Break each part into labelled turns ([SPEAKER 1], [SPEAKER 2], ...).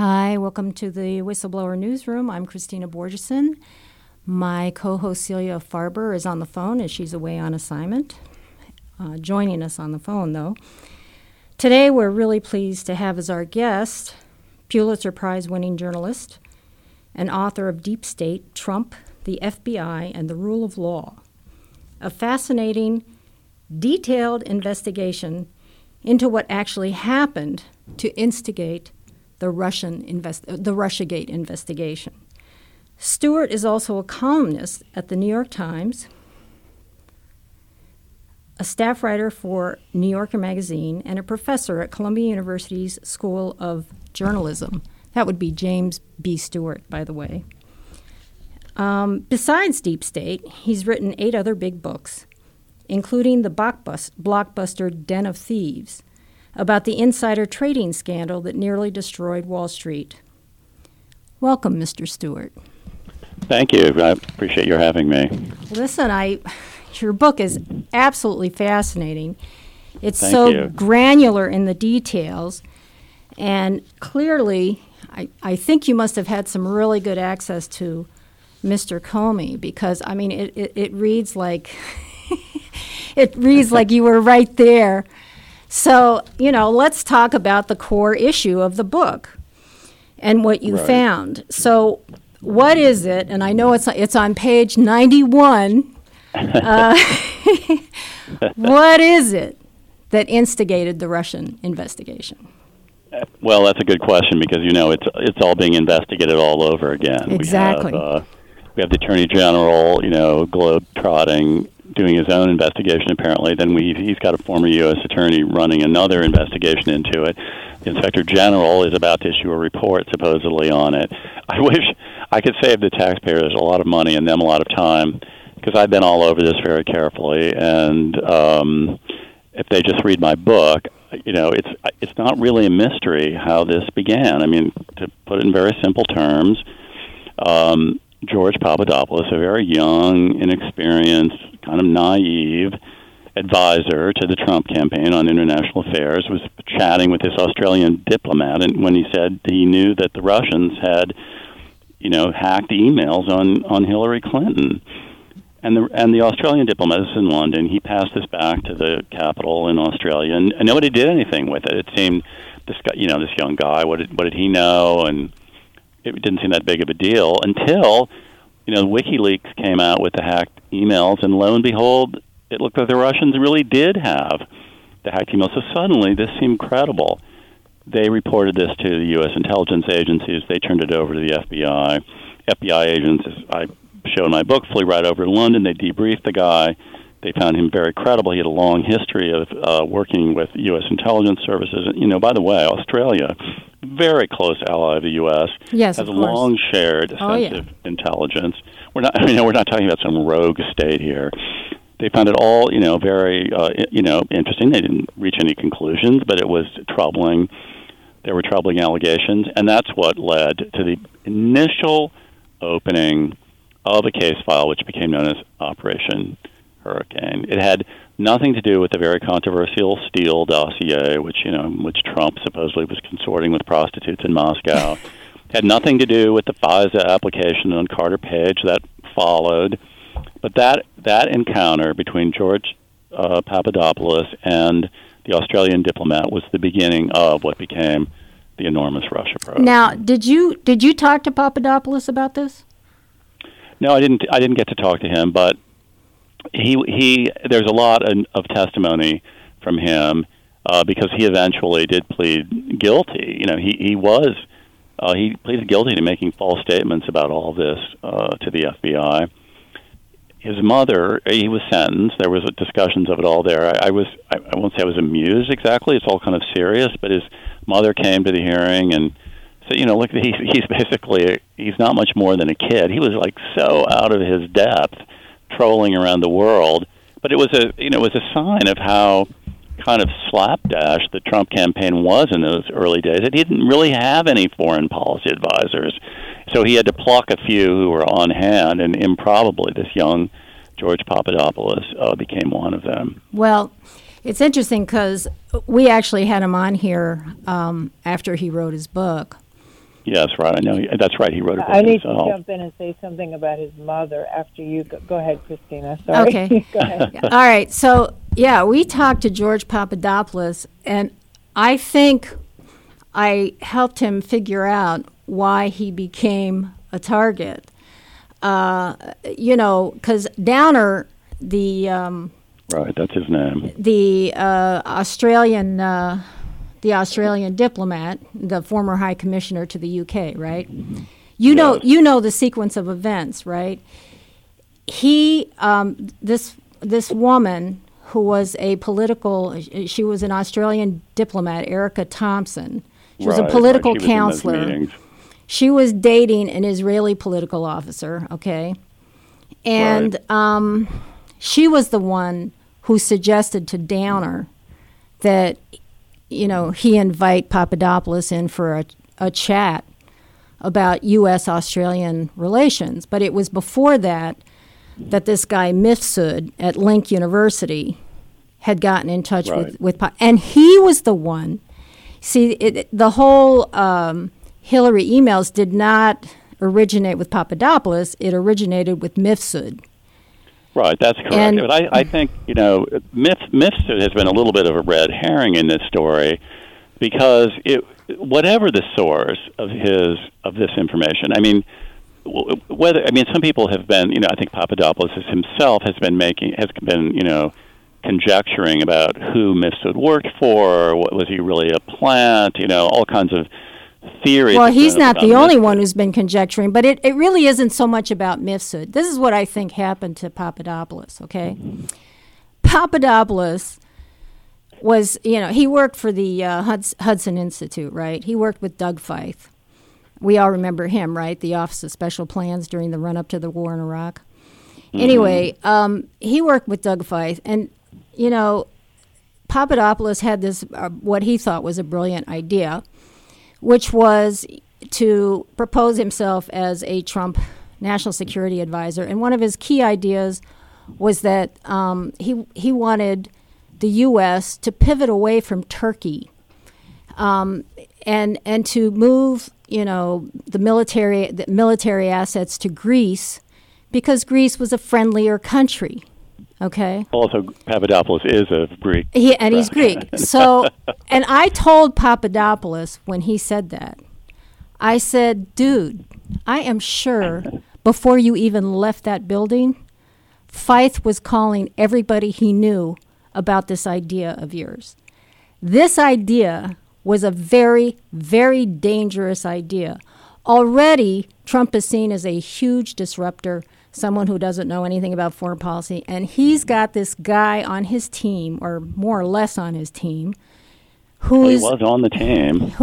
[SPEAKER 1] Hi, welcome to the Whistleblower Newsroom. I'm Christina Borgeson. My co-host Celia Farber is on the phone as she's away on assignment. Joining us on the phone, though. Today we're really pleased to have as our guest Pulitzer Prize-winning journalist and author of Deep State, Trump, the FBI, and the Rule of Law. A fascinating, detailed investigation into what actually happened to instigate the Russiagate investigation. Stewart is also a columnist at the New York Times, a staff writer for New Yorker magazine, and a professor at Columbia University's School of Journalism. That would be James B. Stewart, by the way. Besides Deep State, he's written 8 other big books, including the blockbuster Den of Thieves, about the insider trading scandal that nearly destroyed Wall Street. Welcome, Mr. Stewart.
[SPEAKER 2] Thank you. I appreciate your having me.
[SPEAKER 1] Listen, your book is absolutely fascinating. It's
[SPEAKER 2] Thank
[SPEAKER 1] so
[SPEAKER 2] you.
[SPEAKER 1] granular in the details, and clearly, I think you must have had some really good access to Mr. Comey, because, I mean, it reads like it reads like you were right there. So, let's talk about the core issue of the book and what you found. So, what is it? And I know it's on page 91. What is it that instigated the Russian investigation?
[SPEAKER 2] Well, that's a good question, because it's all being investigated all over again.
[SPEAKER 1] Exactly.
[SPEAKER 2] We have the Attorney General, globe-trotting, doing his own investigation, apparently. Then he's got a former U.S. attorney running another investigation into it. The Inspector General is about to issue a report, supposedly, on it. I wish I could save the taxpayers a lot of money and them a lot of time, because I've been all over this very carefully. And if they just read my book, it's not really a mystery how this began. I mean, to put it in very simple terms, George Papadopoulos, a very young, inexperienced, kind of naive advisor to the Trump campaign on international affairs, was chatting with this Australian diplomat, and when he said he knew that the Russians had, hacked emails on Hillary Clinton. And the Australian diplomat is in London. He passed this back to the Capitol in Australia, and nobody did anything with it. It seemed this guy, this young guy, what did he know? And it didn't seem that big of a deal until, WikiLeaks came out with the hacked emails, and lo and behold, it looked like the Russians really did have the hacked emails. So suddenly, this seemed credible. They reported this to the U.S. intelligence agencies. They turned it over to the FBI. FBI agents, as I show in my book, flew right over to London. They debriefed the guy. They found him very credible. He had a long history of working with U.S. intelligence services. By the way, Australia, very close ally of the U.S.,
[SPEAKER 1] yes,
[SPEAKER 2] has a long shared sensitive intelligence. We're not talking about some rogue state here. They found it all, very, interesting. They didn't reach any conclusions, but it was troubling. There were troubling allegations, and that's what led to the initial opening of a case file, which became known as Operation Hurricane. It had nothing to do with the very controversial Steele dossier, which Trump supposedly was consorting with prostitutes in Moscow. It had nothing to do with the FISA application on Carter Page that followed. But that encounter between George Papadopoulos and the Australian diplomat was the beginning of what became the enormous Russia probe.
[SPEAKER 1] Now, did you talk to Papadopoulos about this?
[SPEAKER 2] No, I didn't get to talk to him, but he there's a lot of testimony from him because he eventually did plead guilty. He pleaded guilty to making false statements about all this to the FBI. His mother, he was sentenced. There was discussions of it all there. I won't say I was amused exactly. It's all kind of serious, but his mother came to the hearing and said, look, he's not much more than a kid. He was like so out of his depth, trolling around the world. But it was a sign of how kind of slapdash the Trump campaign was in those early days. It didn't really have any foreign policy advisors. So he had to pluck a few who were on hand, and improbably this young George Papadopoulos became one of them.
[SPEAKER 1] Well, it's interesting because we actually had him on here after he wrote his book.
[SPEAKER 2] Yes, right. I know. That's right. He wrote a book
[SPEAKER 3] I need
[SPEAKER 2] himself.
[SPEAKER 3] to jump in and say something about his mother after you. Go ahead, Christina. Sorry.
[SPEAKER 1] Okay.
[SPEAKER 3] Go ahead.
[SPEAKER 1] All right. So, yeah, we talked to George Papadopoulos, and I think I helped him figure out why he became a target. Because Downer,
[SPEAKER 2] Right, that's his name.
[SPEAKER 1] the Australian diplomat, the former High Commissioner to the UK, right? You know the sequence of events, right? He, this woman who was she was an Australian diplomat, Erica Thompson. She was a political counselor. She was dating an Israeli political officer, okay? And she was the one who suggested to Downer that, he invite Papadopoulos in for a chat about U.S.-Australian relations. But it was before that this guy Mifsud at Link University had gotten in touch with and he was the one. See, the whole Hillary emails did not originate with Papadopoulos. It originated with Mifsud.
[SPEAKER 2] Right, that's correct. But I think, Mifsud has been a little bit of a red herring in this story because whatever the source of this information, some people have been, I think Papadopoulos himself has been conjecturing about who Mifsud worked for, was he really a plant, all kinds of theories.
[SPEAKER 1] Well, he's not the only one who's been conjecturing, but it really isn't so much about Mifsud. This is what I think happened to Papadopoulos, okay? Papadopoulos was, he worked for the Hudson Institute, right? He worked with Doug Feith. We all remember him, right? The Office of Special Plans during the run-up to the war in Iraq. Mm-hmm. Anyway, he worked with Doug Feith, and, Papadopoulos had this, what he thought was a brilliant idea, which was to propose himself as a Trump national security advisor. And one of his key ideas was that he wanted the U.S. to pivot away from Turkey and to move, the military assets to Greece because Greece was a friendlier country. Okay.
[SPEAKER 2] Also, Papadopoulos is a Greek.
[SPEAKER 1] He's Greek. So, and I told Papadopoulos when he said that, I said, dude, I am sure before you even left that building, Feith was calling everybody he knew about this idea of yours. This idea was a very, very dangerous idea. Already, Trump is seen as a huge disruptor, someone who doesn't know anything about foreign policy, and he's got this guy on his team, or more or less on his team,
[SPEAKER 2] he was on the team.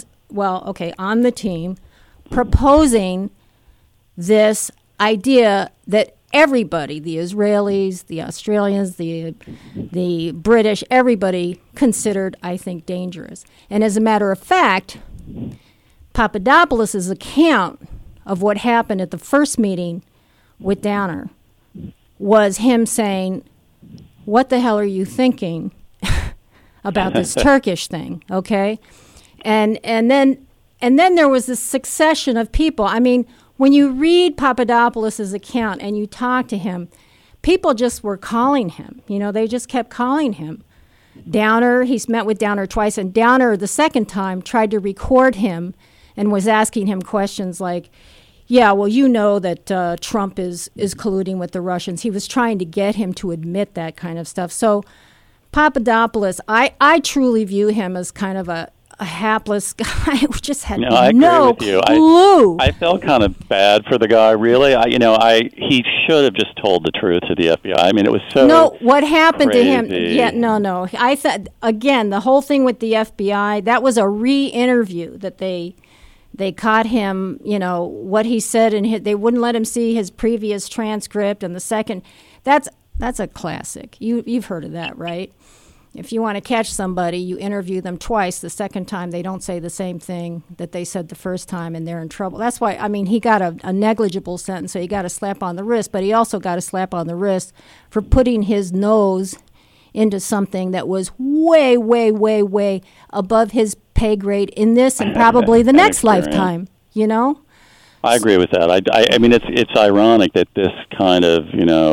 [SPEAKER 1] On the team, proposing this idea that everybody, the Israelis, the Australians, the British, everybody considered, I think, dangerous. And as a matter of fact, Papadopoulos' account of what happened at the first meeting with Downer was him saying, what the hell are you thinking about this Turkish thing, okay? And then there was this succession of people. I mean, when you read Papadopoulos' account and you talk to him, people just were calling him. They just kept calling him. Downer, he's met with Downer twice, and Downer, the second time, tried to record him and was asking him questions like, yeah, well, that Trump is colluding with the Russians. He was trying to get him to admit that kind of stuff. So Papadopoulos, I truly view him as kind of a hapless guy who just had no clue.
[SPEAKER 2] I felt kind of bad for the guy, really. He should have just told the truth to the FBI. I mean, it was so
[SPEAKER 1] No, what happened
[SPEAKER 2] crazy.
[SPEAKER 1] to him? Yeah, no. I thought, again, the whole thing with the FBI, that was a re-interview that they caught him, what he said, and they wouldn't let him see his previous transcript. And the second, that's a classic. You've heard of that, right? If you want to catch somebody, you interview them twice. The second time, they don't say the same thing that they said the first time, and they're in trouble. That's why, he got a negligible sentence, so he got a slap on the wrist, but he also got a slap on the wrist for putting his nose into something that was way, way, way, way above his pay grade in this and probably the next lifetime. you know?
[SPEAKER 2] I agree with that. I mean, it's ironic that this kind of,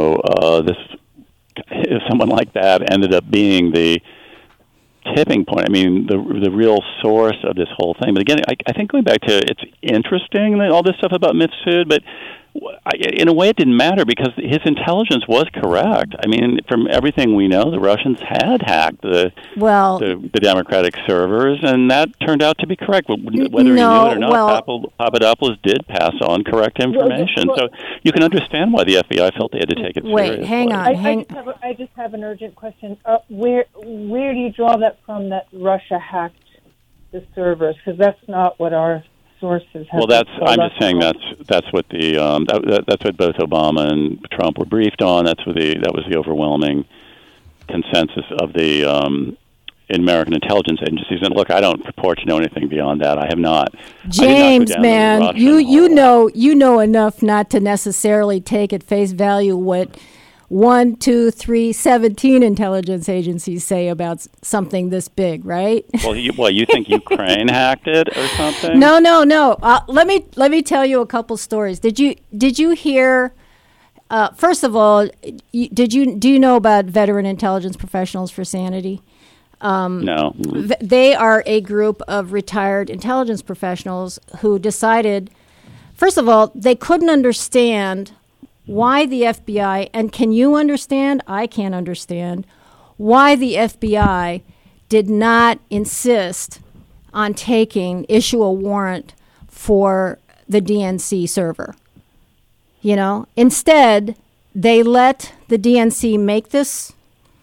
[SPEAKER 2] someone like that ended up being the tipping point. I mean, the real source of this whole thing. But again, I think going back to, it's interesting that all this stuff about Mifsud, but in a way it didn't matter because his intelligence was correct. I mean, from everything we know, the Russians had hacked the Democratic servers, and that turned out to be correct. Whether he knew it or not, Papadopoulos did pass on correct information. So you can understand why the FBI felt they had to take it seriously.
[SPEAKER 1] Wait, hang on.
[SPEAKER 3] I just have an urgent question. Where do you draw that from, that Russia hacked the servers? Because that's not what our sources have.
[SPEAKER 2] Well, I'm just saying that's what that's what both Obama and Trump were briefed on. That was the overwhelming consensus of the American intelligence agencies. And look, I don't purport to know anything beyond that. I have not.
[SPEAKER 1] James, man, you know enough not to necessarily take at face value what 1, 2, 3, 17 intelligence agencies say about something this big, right?
[SPEAKER 2] Well, you think Ukraine hacked it or something?
[SPEAKER 1] No. Let me tell you a couple stories. Did you hear? First of all, do you know about Veteran Intelligence Professionals for Sanity?
[SPEAKER 2] No.
[SPEAKER 1] They are a group of retired intelligence professionals who decided, first of all, they couldn't understand why the FBI, and can you understand? I can't understand why the FBI did not insist on issue a warrant for the DNC server. Instead, they let the DNC make this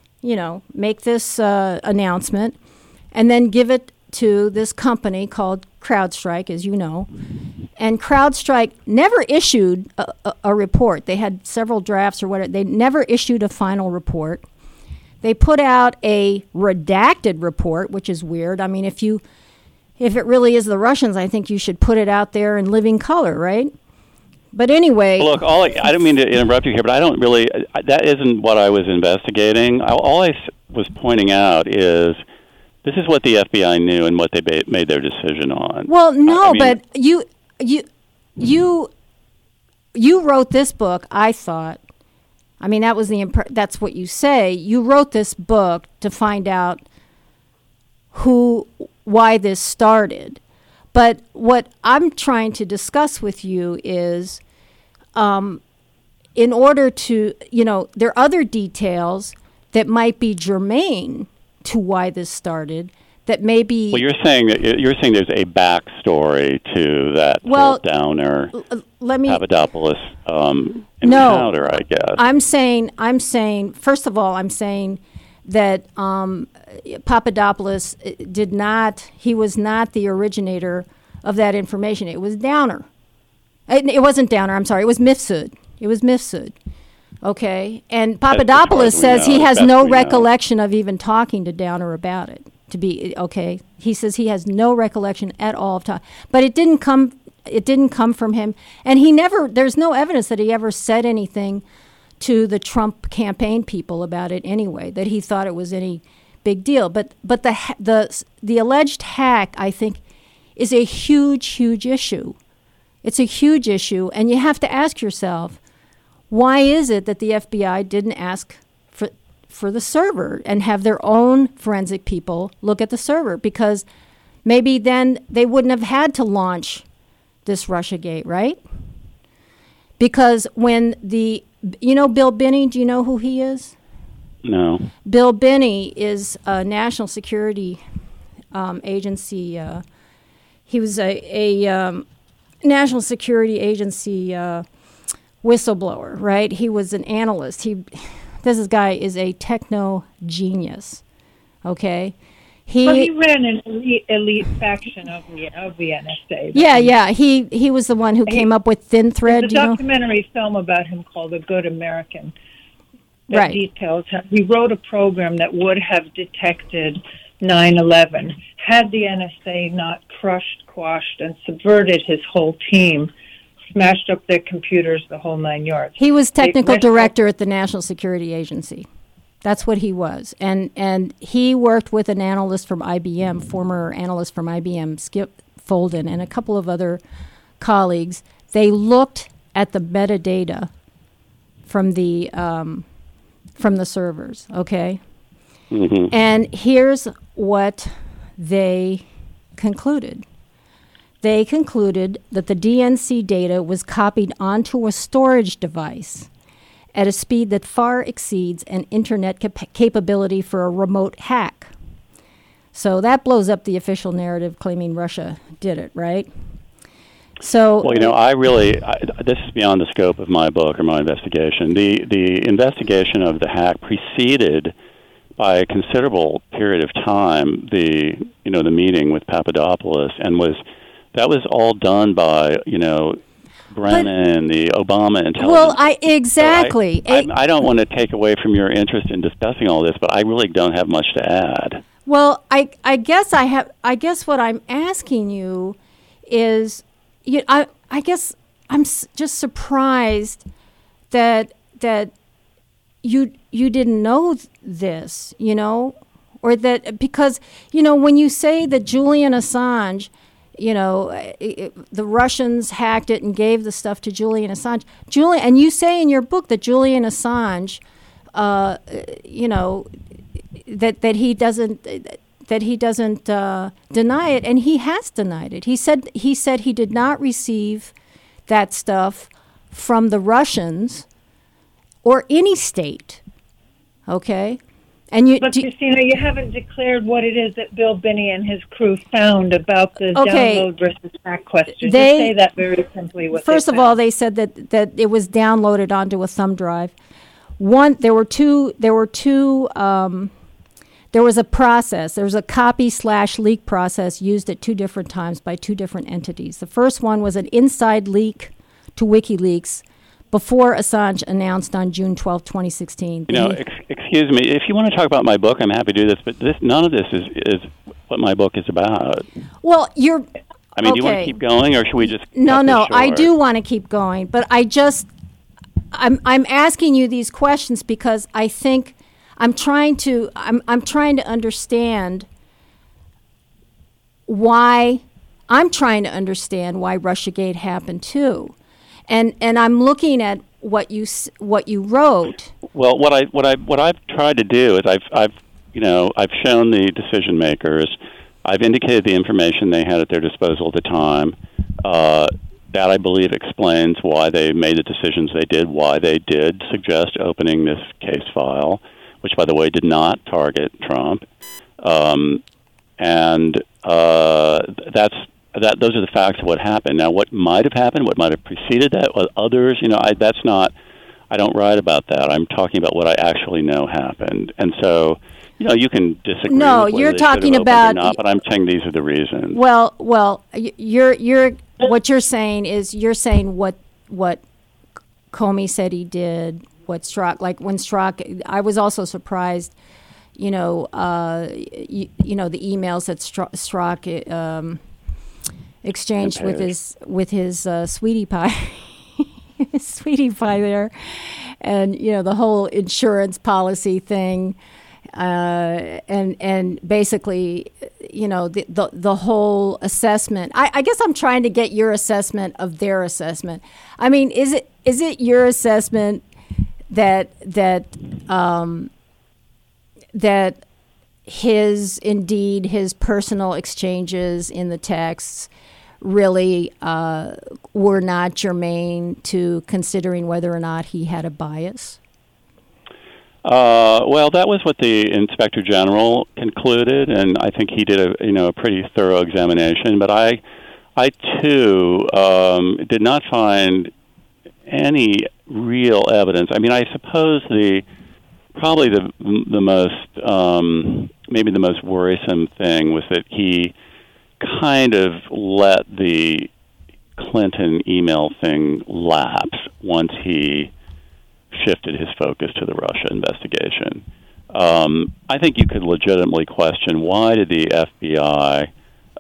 [SPEAKER 1] announcement and then give it to this company called CrowdStrike, as you know. And CrowdStrike never issued a report. They had several drafts or whatever. They never issued a final report. They put out a redacted report, which is weird. I mean, if it really is the Russians, I think you should put it out there in living color, right? But anyway...
[SPEAKER 2] Look, I don't mean to interrupt you here, but I don't really... That isn't what I was investigating. All I was pointing out is this is what the FBI knew and what they made their decision on.
[SPEAKER 1] Well, no, but you wrote this book, I thought. I mean, that was that's what you say. You wrote this book to find out why this started. But what I'm trying to discuss with you is, in order to, there are other details that might be germane to why this started. That maybe.
[SPEAKER 2] Well, you're saying there's a backstory to that Downer Papadopoulos encounter, I guess.
[SPEAKER 1] I'm saying first of all, I'm saying that Papadopoulos he was not the originator of that information. It was Downer. It wasn't Downer, I'm sorry, it was Mifsud. Okay? And Papadopoulos says he has no recollection of even talking to Downer about it. He says he has no recollection at all of time. But it didn't come from him. And there's no evidence that he ever said anything to the Trump campaign people about it anyway, that he thought it was any big deal. But the alleged hack, I think, is a huge issue. It's a huge issue, and you have to ask yourself, why is it that the FBI didn't ask for the server and have their own forensic people look at the server? Because maybe then they wouldn't have had to launch this Russiagate, right? Because when Bill Binney, do you know who he is?
[SPEAKER 2] No.
[SPEAKER 1] Bill Binney is a national security agency. He was a national security agency whistleblower, right? He was an analyst. This guy is a techno genius. Okay.
[SPEAKER 3] He ran an elite faction of the NSA.
[SPEAKER 1] Yeah. He was the one who came up with Thin Thread.
[SPEAKER 3] There's a documentary film about him called A Good American that details how he wrote a program that would have detected 9/11 had the NSA not crushed, quashed, and subverted his whole team, smashed up their computers, the whole 9 yards.
[SPEAKER 1] He was technical director at the National Security Agency. That's what he was. And he worked with an analyst from IBM, former analyst from IBM, Skip Folden, and a couple of other colleagues, they looked at the metadata from the servers, okay?
[SPEAKER 2] Mm-hmm.
[SPEAKER 1] And here's what they concluded. They concluded that the DNC data was copied onto a storage device at a speed that far exceeds an internet capability for a remote hack. So that blows up the official narrative claiming Russia did it, right? So,
[SPEAKER 2] well, this is beyond the scope of my book or my investigation. The investigation of the hack preceded, by a considerable period of time, the meeting with Papadopoulos, and that was all done by Brennan, the Obama intelligence.
[SPEAKER 1] Well, exactly.
[SPEAKER 2] So I don't want to take away from your interest in discussing all this, but I really don't have much to add.
[SPEAKER 1] Well, I guess what I'm asking you is, I guess I'm just surprised that you didn't know this, or that, because when you say that Julian Assange, the Russians hacked it and gave the stuff to Julian Assange. And you say in your book that Julian Assange, that he doesn't deny it, and he has denied it. He said he did not receive that stuff from the Russians or any state. Okay.
[SPEAKER 3] But Christina, you haven't declared what it is that Bill Binney and his crew found about the download versus hack question. Just say that very simply.
[SPEAKER 1] First of all, they said that it was downloaded onto a thumb drive. There was a process. There was a copy/leak process used at two different times by two different entities. The first one was an inside leak to WikiLeaks before Assange announced on June 12, 2016.
[SPEAKER 2] Excuse me. If you want to talk about my book, I'm happy to do this, but none of this is what my book is about.
[SPEAKER 1] Well,
[SPEAKER 2] do you want to keep going, or should we just
[SPEAKER 1] No, I do want to keep going, but I'm asking you these questions because I think I'm trying to understand why Russiagate happened too. And I'm looking at what you wrote.
[SPEAKER 2] Well, what I've tried to do is I've shown the decision makers. I've indicated the information they had at their disposal at the time. That I believe explains why they made the decisions they did. Why they did suggest opening this case file, which, by the way, did not target Trump. Those are the facts of what happened. Now, what might have happened, what might have preceded that, what others, I don't write about that. I'm talking about what I actually know happened. And so, you can disagree with whether
[SPEAKER 1] you're
[SPEAKER 2] they
[SPEAKER 1] talking
[SPEAKER 2] should have
[SPEAKER 1] about
[SPEAKER 2] opened or not, but I'm saying these are the reasons.
[SPEAKER 1] Well, what you're saying is what Comey said he did, what Strzok, like when Strzok, I was also surprised, the emails that Strzok exchanged with his sweetie pie, sweetie pie there, and the whole insurance policy thing, and basically, the whole assessment. I guess I'm trying to get your assessment of their assessment. I mean, is it your assessment that his personal exchanges in the texts really were not germane to considering whether or not he had a bias?
[SPEAKER 2] Well, that was what the Inspector General concluded, and I think he did a pretty thorough examination. But I too did not find any real evidence. I mean, I suppose probably the most maybe the most worrisome thing was that he kind of let the Clinton email thing lapse once he shifted his focus to the Russia investigation. I think you could legitimately question, why did the FBI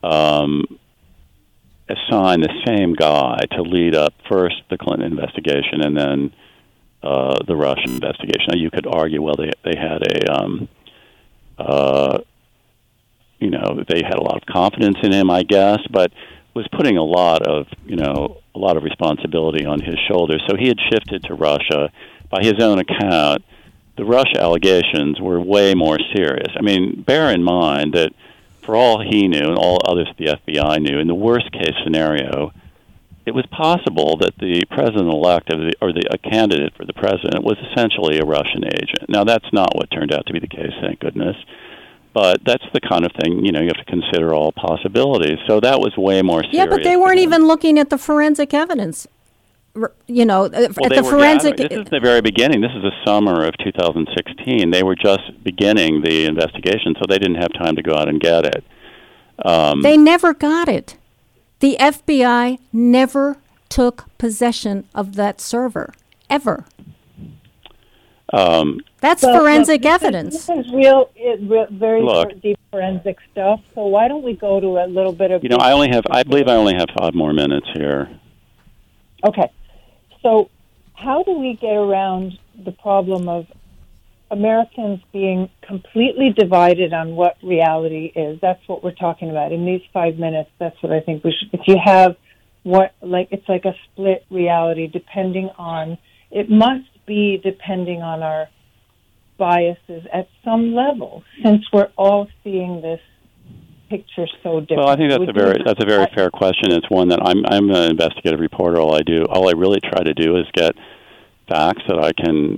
[SPEAKER 2] assign the same guy to lead up first the Clinton investigation and then the Russian investigation? Now, you could argue, well, they had they had a lot of confidence in him, I guess, but was putting a lot of responsibility on his shoulders. So he had shifted to Russia. By his own account, the Russia allegations were way more serious. I mean, bear in mind that for all he knew and all others at the FBI knew, in the worst case scenario, it was possible that the president-elect or a candidate for the president was essentially a Russian agent. Now, that's not what turned out to be the case, thank goodness. But that's the kind of thing, you have to consider all possibilities. So that was way more serious.
[SPEAKER 1] Yeah, but they weren't even looking at the forensic evidence. At the forensic.
[SPEAKER 2] This is the very beginning. This is the summer of 2016. They were just beginning the investigation, so they didn't have time to go out and get it.
[SPEAKER 1] They never got it. The FBI never took possession of that server, ever. That's forensic evidence.
[SPEAKER 3] This is very deep forensic stuff. So why don't we go to a little bit of...
[SPEAKER 2] I believe I only have 5 more minutes here.
[SPEAKER 3] Okay. So how do we get around the problem of Americans being completely divided on what reality is? That's what we're talking about. In these 5 minutes, that's what I think we should... If you have it's like a split reality depending on... It must be depending on our biases at some level, since we're all seeing this picture so different.
[SPEAKER 2] Well, I think that's a very fair question. It's one that I'm an investigative reporter. All I really try to do is get facts that I can,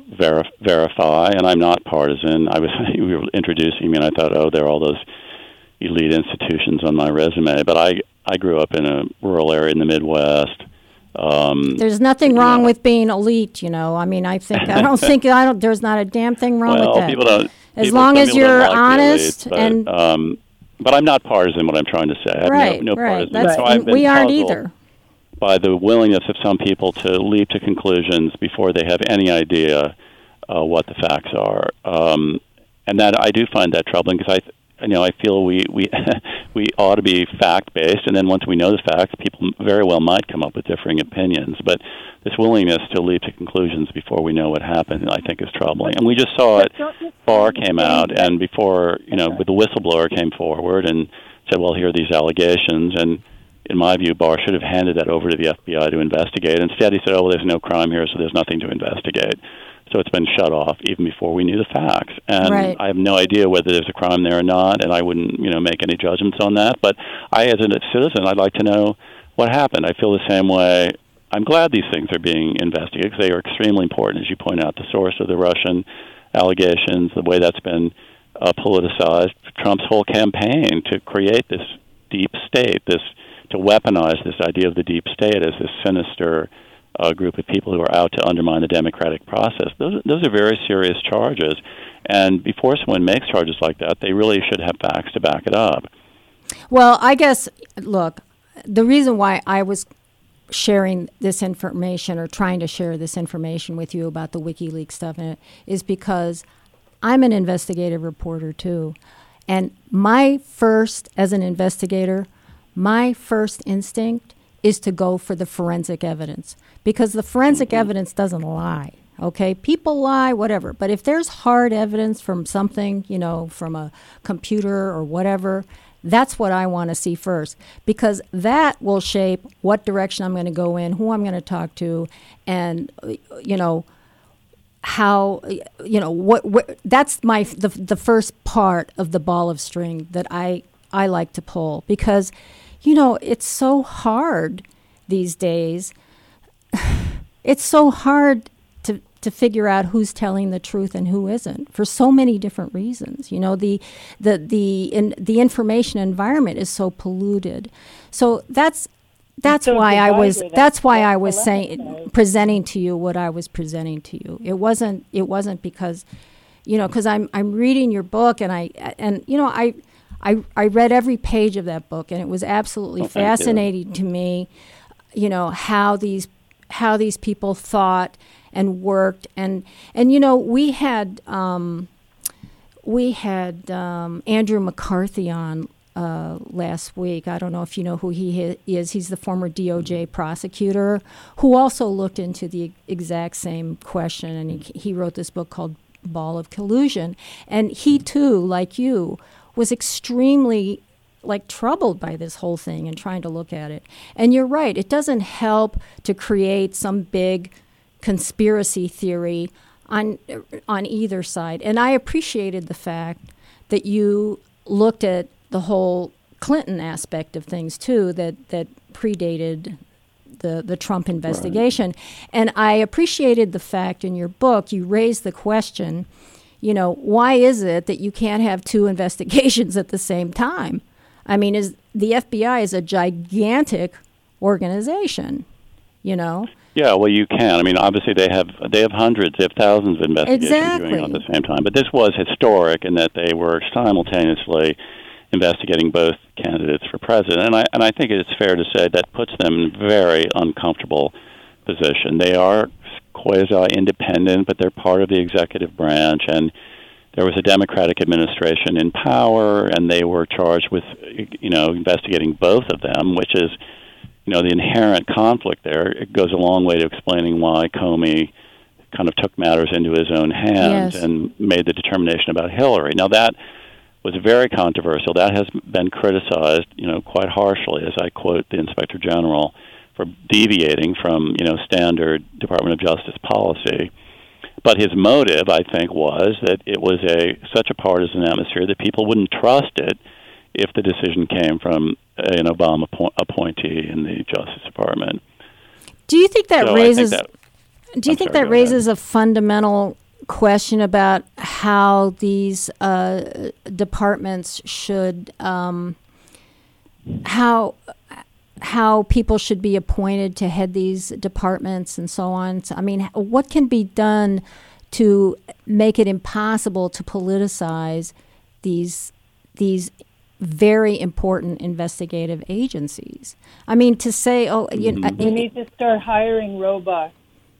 [SPEAKER 2] verify, and I'm not partisan. You were introducing me, and I thought, there are all those elite institutions on my resume, but I grew up in a rural area in the Midwest.
[SPEAKER 1] There's nothing wrong with being elite, I mean, there's not a damn thing wrong with that. As long as you're honest elite,
[SPEAKER 2] but I'm not partisan, what I'm trying to say. I have no partisan. So
[SPEAKER 1] we aren't either.
[SPEAKER 2] By the willingness of some people to leap to conclusions before they have any idea what the facts are. And that I do find that troubling because I feel we ought to be fact-based, and then once we know the facts, people very well might come up with differing opinions. But this willingness to leap to conclusions before we know what happened, I think, is troubling. And we just saw it. Barr came out, and before, with the whistleblower came forward and said, well, here are these allegations. And in my view, Barr should have handed that over to the FBI to investigate. Instead, he said, there's no crime here, so there's nothing to investigate. So it's been shut off even before we knew the facts. And I have no idea whether there's a crime there or not, and I wouldn't, make any judgments on that. But as a citizen, I'd like to know what happened. I feel the same way. I'm glad these things are being investigated because they are extremely important, as you point out, the source of the Russian allegations, the way that's been politicized, Trump's whole campaign to create this deep state, to weaponize this idea of the deep state as this sinister group of people who are out to undermine the democratic process. Those are very serious charges. And before someone makes charges like that, they really should have facts to back it up.
[SPEAKER 1] Well, I guess, look, the reason why I was sharing this information or trying to share this information with you about the WikiLeaks stuff is because I'm an investigative reporter too. And as an investigator, my first instinct is to go for the forensic evidence because the forensic evidence doesn't lie. Okay, people lie, whatever. But if there's hard evidence from something, from a computer or whatever, that's what I want to see first because that will shape what direction I'm going to go in, who I'm going to talk to, and, how, that's the first part of the ball of string that I like to pull because, it's so hard these days. It's so hard to figure out who's telling the truth and who isn't for so many different reasons. The information environment is so polluted. So that's why I was presenting to you what I was presenting to you. It wasn't because, because I'm reading your book and I read every page of that book and it was absolutely fascinating to me, how these people thought and worked and we had Andrew McCarthy on last week. I don't know if you know who he is. He's the former DOJ prosecutor who also looked into the exact same question, and he wrote this book called Ball of Collusion. And he too, like you, was extremely like troubled by this whole thing and trying to look at it. And you're right, it doesn't help to create some big conspiracy theory on either side. And I appreciated the fact that you looked at the whole Clinton aspect of things too, that predated the Trump investigation. Right. And I appreciated the fact in your book you raised the question, you know, why is it that you can't have two investigations at the same time? I mean, the FBI is a gigantic organization, you know?
[SPEAKER 2] Yeah, well, you can. I mean, obviously they have hundreds, if thousands of investigations going on at the same time. But this was historic in that they were simultaneously investigating both candidates for president. And I think it's fair to say that puts them in a very uncomfortable position. They are quasi-independent, but they're part of the executive branch. And there was a Democratic administration in power, and they were charged with, you know, investigating both of them, which is, you know, the inherent conflict there. It goes a long way to explaining why Comey kind of took matters into his own hands and made the determination about Hillary. Now, that was very controversial. That has been criticized, you know, quite harshly, as I quote the Inspector General, for deviating from, you know, standard Department of Justice policy. But his motive, I think, was that it was such a partisan atmosphere that people wouldn't trust it if the decision came from an Obama appointee in the Justice Department.
[SPEAKER 1] Do you think that raises a fundamental question about how these departments should, how people should be appointed to head these departments and so on? I mean, what can be done to make it impossible to politicize these very important investigative agencies? I mean, to say,
[SPEAKER 3] you need to start hiring robots.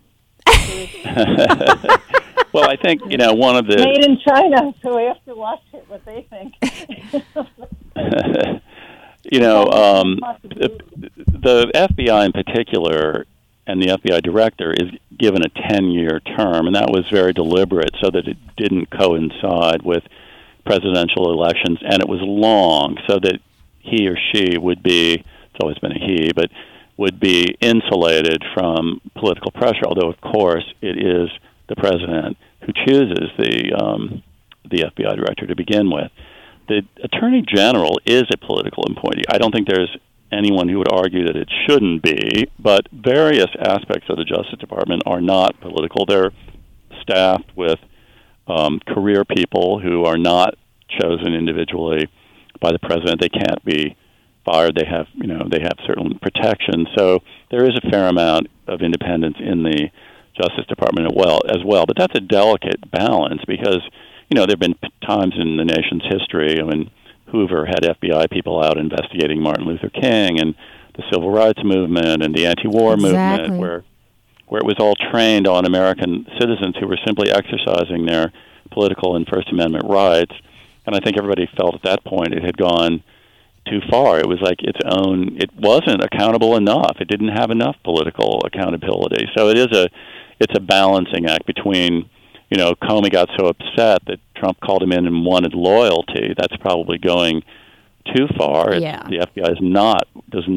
[SPEAKER 2] Well, I think, you know, one of the...
[SPEAKER 3] Made in China, so we have to watch it, what they think.
[SPEAKER 2] You know, the FBI in particular and the FBI director is given a 10-year term, and that was very deliberate so that it didn't coincide with presidential elections, and it was long so that he or she would be, it's always been a he, but would be insulated from political pressure, although, of course, it is the president who chooses the FBI director to begin with. The Attorney General is a political appointee. I don't think there's anyone who would argue that it shouldn't be, but various aspects of the Justice Department are not political. They're staffed with career people who are not chosen individually by the president. They can't be fired. They have certain protections. So there is a fair amount of independence in the Justice Department as well. But that's a delicate balance because, you know, there have been times in the nation's history when Hoover had FBI people out investigating Martin Luther King and the Civil Rights Movement and the anti-war movement, where it was all trained on American citizens who were simply exercising their political and First Amendment rights. And I think everybody felt at that point it had gone too far. It was like its own. It wasn't accountable enough. It didn't have enough political accountability. So it's a balancing act between, you know, Comey got so upset that Trump called him in and wanted loyalty. That's probably going too far.
[SPEAKER 1] Yeah.
[SPEAKER 2] The FBI does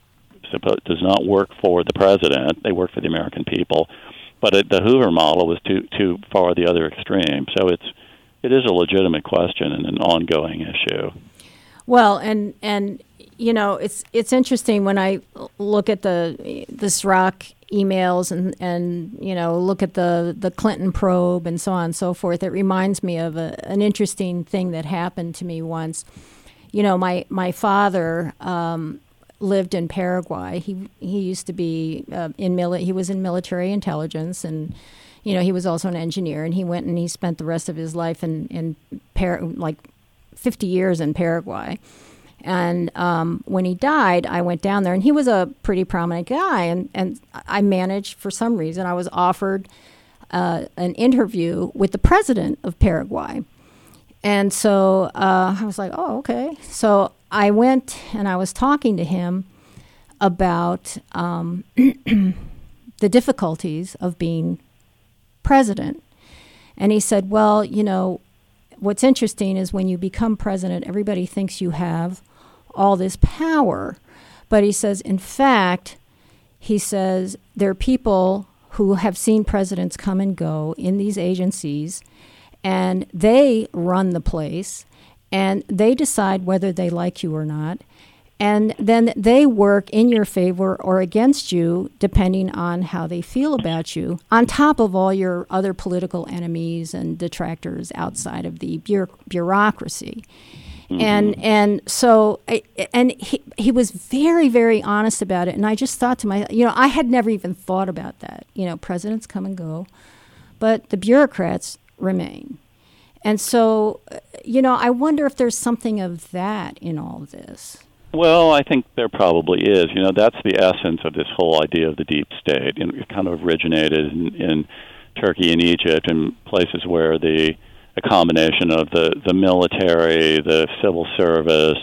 [SPEAKER 2] not work for the president. They work for the American people. But the Hoover model was too far the other extreme. So it is a legitimate question and an ongoing issue.
[SPEAKER 1] Well, and you know, it's interesting when I look at the Strzok emails and you know, look at the Clinton probe and so on and so forth. It reminds me of an interesting thing that happened to me once. You know, my father lived in Paraguay. He used to be he was in military intelligence, and you know, he was also an engineer. And he went and he spent the rest of his life in like 50 years in Paraguay. And when he died, I went down there, and he was a pretty prominent guy. And I managed, for some reason, I was offered an interview with the president of Paraguay. And so I was like, oh, okay. So I went and I was talking to him about the difficulties of being president. And he said, well, you know, what's interesting is when you become president, everybody thinks you have all this power. But he says, in fact, he says there are people who have seen presidents come and go in these agencies, and they run the place, and they decide whether they like you or not. And then they work in your favor or against you, depending on how they feel about you, on top of all your other political enemies and detractors outside of the bureaucracy. Mm-hmm. And so he was very, very honest about it. And I just thought to myself, I had never even thought about that. Presidents come and go, but the bureaucrats remain. And so, I wonder if there's something of that in all of this.
[SPEAKER 2] Well, I think there probably is. That's the essence of this whole idea of the deep state. And it kind of originated in Turkey and Egypt and places where a combination of the military, the civil service,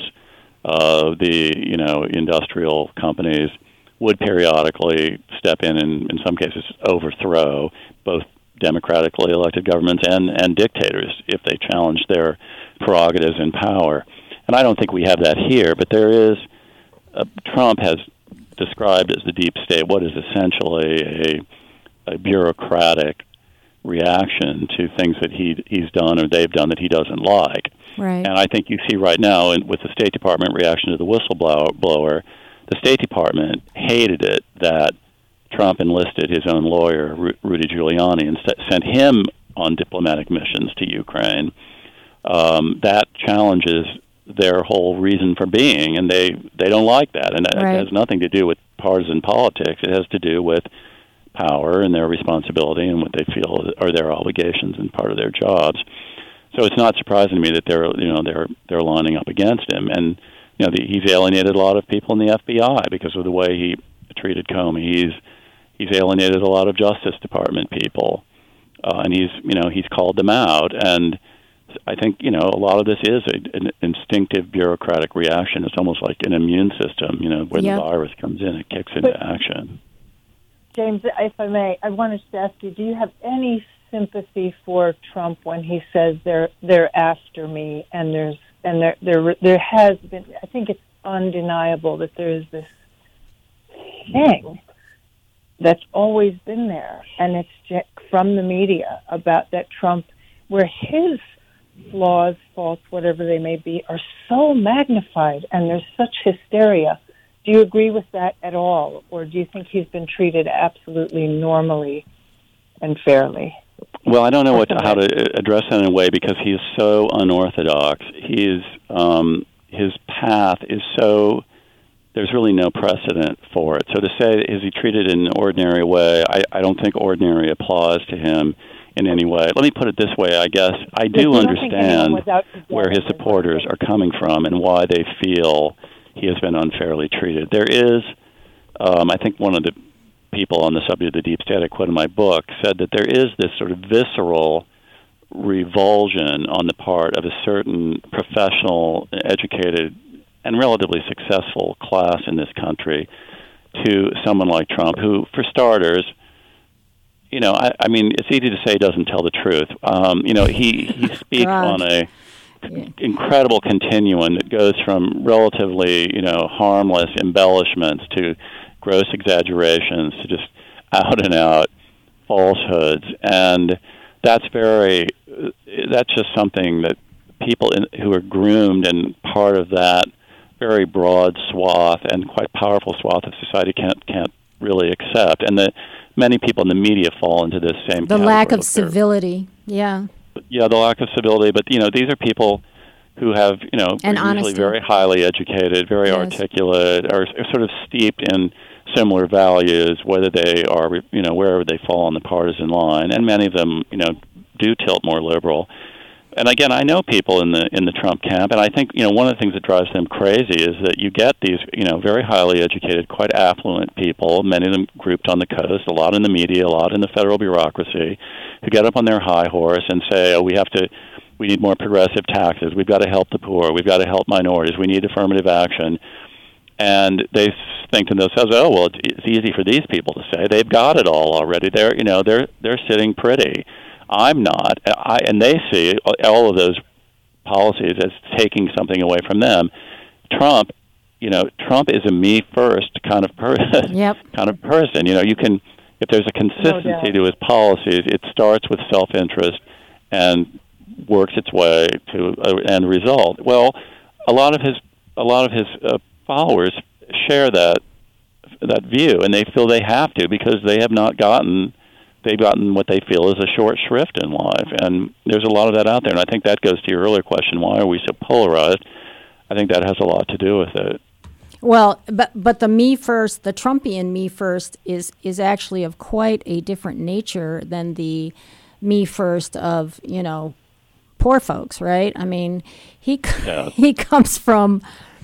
[SPEAKER 2] the industrial companies would periodically step in and, in some cases, overthrow both democratically elected governments and dictators if they challenge their prerogatives and power. And I don't think we have that here, but there is, Trump has described as the deep state what is essentially a bureaucratic reaction to things that he's done or they've done that he doesn't like.
[SPEAKER 1] Right.
[SPEAKER 2] And I think you see right now with the State Department reaction to the whistleblower, the State Department hated it that Trump enlisted his own lawyer, Rudy Giuliani, and sent him on diplomatic missions to Ukraine. That challenges their whole reason for being, and they don't like that. And
[SPEAKER 1] right.
[SPEAKER 2] It has nothing to do with partisan politics. It has to do with power and their responsibility and what they feel are their obligations and part of their jobs. So it's not surprising to me that they're lining up against him. And he's alienated a lot of people in the FBI because of the way he treated Comey. He's alienated a lot of Justice Department people, and he's called them out. And I think, a lot of this is an instinctive bureaucratic reaction. It's almost like an immune system, where the virus comes in, it kicks into action.
[SPEAKER 3] James, if I may, I wanted to ask you, do you have any sympathy for Trump when he says they're after me, and there has been, I think it's undeniable that there is this thing that's always been there, and it's from the media about that Trump, where his flaws, faults, whatever they may be, are so magnified, and there's such hysteria. Do you agree with that at all, or do you think he's been treated absolutely normally and fairly?
[SPEAKER 2] Well, I don't know how to address that in a way because he is so unorthodox. His path is so, there's really no precedent for it. So to say, is he treated in an ordinary way, I don't think ordinary applies to him in any way. Let me put it this way, I guess. I do understand where his supporters are coming from and why they feel he has been unfairly treated. There is, I think one of the people on the subject of the deep state I quote in my book said that there is this sort of visceral revulsion on the part of a certain professional, educated, and relatively successful class in this country to someone like Trump, who, for starters, I mean, it's easy to say he doesn't tell the truth. He speaks on a incredible continuum that goes from relatively, harmless embellishments to gross exaggerations to just out-and-out falsehoods. And that's just something that people who are groomed and part of that very broad swath and quite powerful swath of society can't really accept. And that many people in the media fall into this same category.
[SPEAKER 1] The lack of civility, yeah.
[SPEAKER 2] Yeah, the lack of civility. But, these are people who have,
[SPEAKER 1] and
[SPEAKER 2] usually
[SPEAKER 1] honesty.
[SPEAKER 2] very highly educated, very articulate, are sort of steeped in similar values, whether they are, wherever they fall on the partisan line. And many of them, do tilt more liberal. And again, I know people in the Trump camp, and I think, one of the things that drives them crazy is that you get these, very highly educated, quite affluent people, many of them grouped on the coast, a lot in the media, a lot in the federal bureaucracy, who get up on their high horse and say, we need more progressive taxes, we've got to help the poor, we've got to help minorities, we need affirmative action. And they think to themselves, oh, well, it's easy for these people to say. They've got it all already. They're sitting pretty. I'm not. And they see all of those policies as taking something away from them. Trump, Trump is a me first kind of person.
[SPEAKER 1] Yep.
[SPEAKER 2] Kind of person. You can, if there's a consistency to his policies, it starts with self-interest and works its way to an end result. Well, a lot of his followers share that view, and they feel they have to because they've gotten what they feel is a short shrift in life, and there's a lot of that out there. And I think that goes to your earlier question: why are we so polarized? I think that has a lot to do with it.
[SPEAKER 1] Well, but the me first, the Trumpian me first, is actually of quite a different nature than the me first of poor folks, right? I mean, he comes from.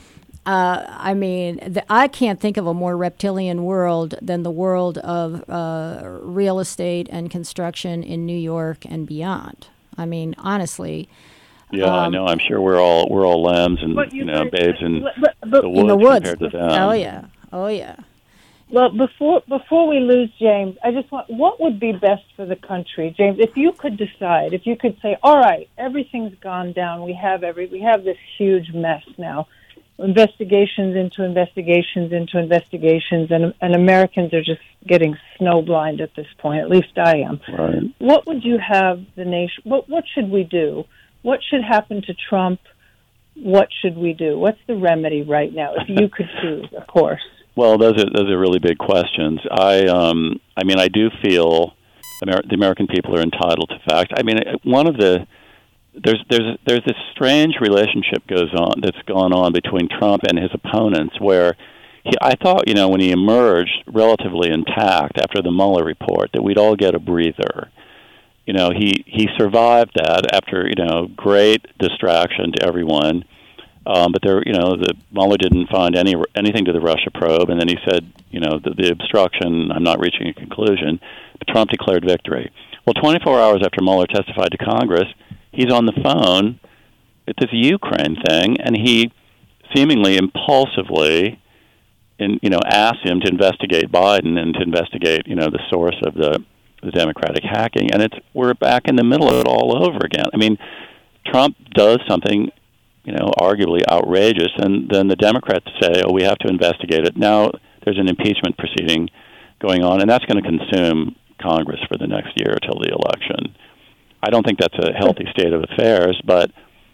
[SPEAKER 1] I can't think of a more reptilian world than the world of real estate and construction in New York and beyond. I mean, honestly.
[SPEAKER 2] Yeah, I know. I'm sure we're all lambs and babes in the woods compared to them.
[SPEAKER 1] Oh yeah.
[SPEAKER 3] Well, before we lose James, I just what would be best for the country, James? If you could decide, if you could say, all right, everything's gone down. We have this huge mess now. Investigations into investigations into investigations, and Americans are just getting snowblind at this point. At least I am.
[SPEAKER 2] Right.
[SPEAKER 3] What would you have the nation? What should we do? What should happen to Trump? What should we do? What's the remedy right now? If you could choose, of course.
[SPEAKER 2] Well, those are really big questions. I do feel the American people are entitled to facts. I mean, one of the there's this strange relationship that's gone on between Trump and his opponents, where I thought when he emerged relatively intact after the Mueller report that we'd all get a breather. He survived that after great distraction to everyone, but the Mueller didn't find anything to the Russia probe, and then he said the obstruction, I'm not reaching a conclusion. But Trump declared victory. Well, 24 hours after Mueller testified to Congress, he's on the phone at this Ukraine thing, and he seemingly impulsively, asked him to investigate Biden and to investigate, the source of the Democratic hacking, and we're back in the middle of it all over again. I mean, Trump does something, arguably outrageous, and then the Democrats say, "Oh, we have to investigate it." Now there's an impeachment proceeding going on, and that's going to consume Congress for the next year till the election. I don't think that's a healthy state of affairs, but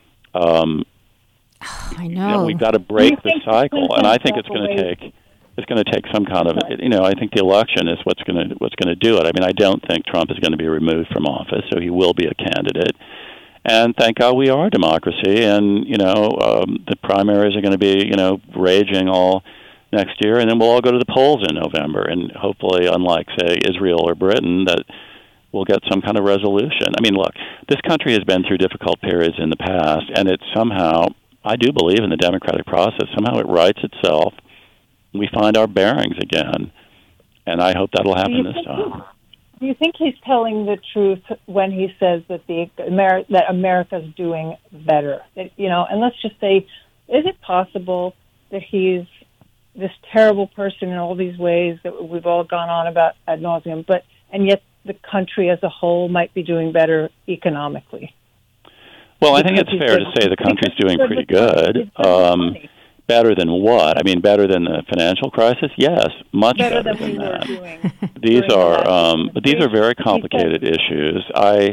[SPEAKER 1] I know
[SPEAKER 2] we've got to break the cycle, and I think it's going to take some kind of I think the election is what's going to do it. I mean, I don't think Trump is going to be removed from office, so he will be a candidate. And thank God we are a democracy, and the primaries are going to be raging all next year, and then we'll all go to the polls in November, and hopefully, unlike say Israel or Britain, that we'll get some kind of resolution. I mean, look, this country has been through difficult periods in the past, and it's somehow, I do believe in the democratic process, somehow it rights itself. We find our bearings again, and I hope that'll happen this time.
[SPEAKER 3] Do you think he's telling the truth when he says that that America's doing better? And let's just say, is it possible that he's this terrible person in all these ways that we've all gone on about ad nauseum, and yet the country as a whole might be doing better economically?
[SPEAKER 2] Well, I think it's fair to say the country's doing pretty good. Better than what? I mean, better than the financial crisis? Yes, much better than
[SPEAKER 3] we
[SPEAKER 2] that.
[SPEAKER 3] Were doing
[SPEAKER 2] these are very complicated issues.